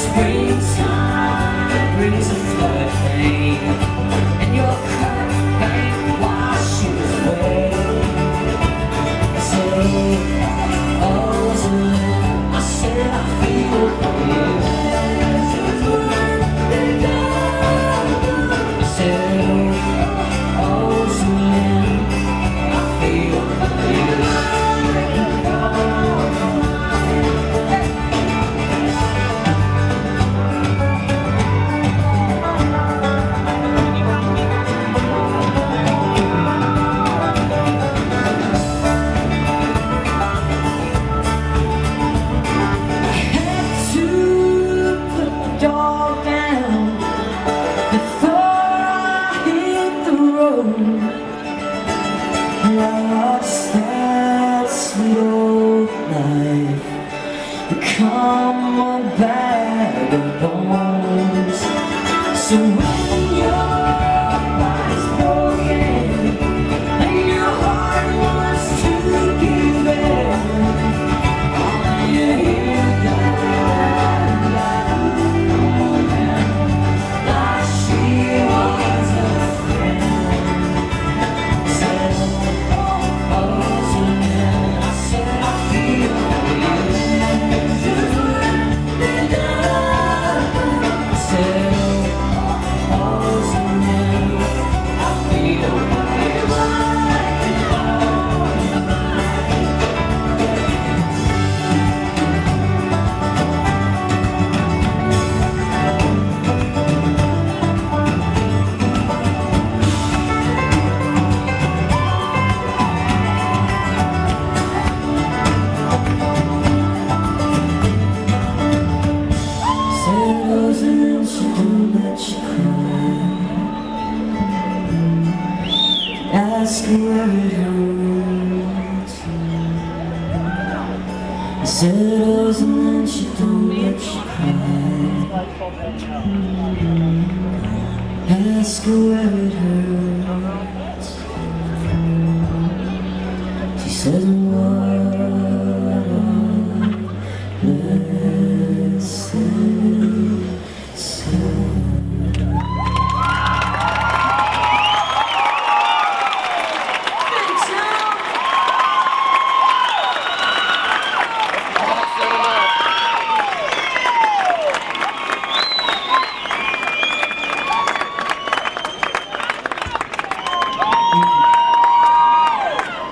springtime brings a floodplain, and your cut bank washes away. I said, oh, Zulu, I said I feel for you. I said, oh, Zulu, I feel for you. Lost that sweet old life, become a bag of bones. So when your body's broken and your heart wants to give in, all you hear like she was a friend. And she don't let you cry. Ask her where it hurts. I said rose and then she don't let you cry. Ask her where it hurts. She says what?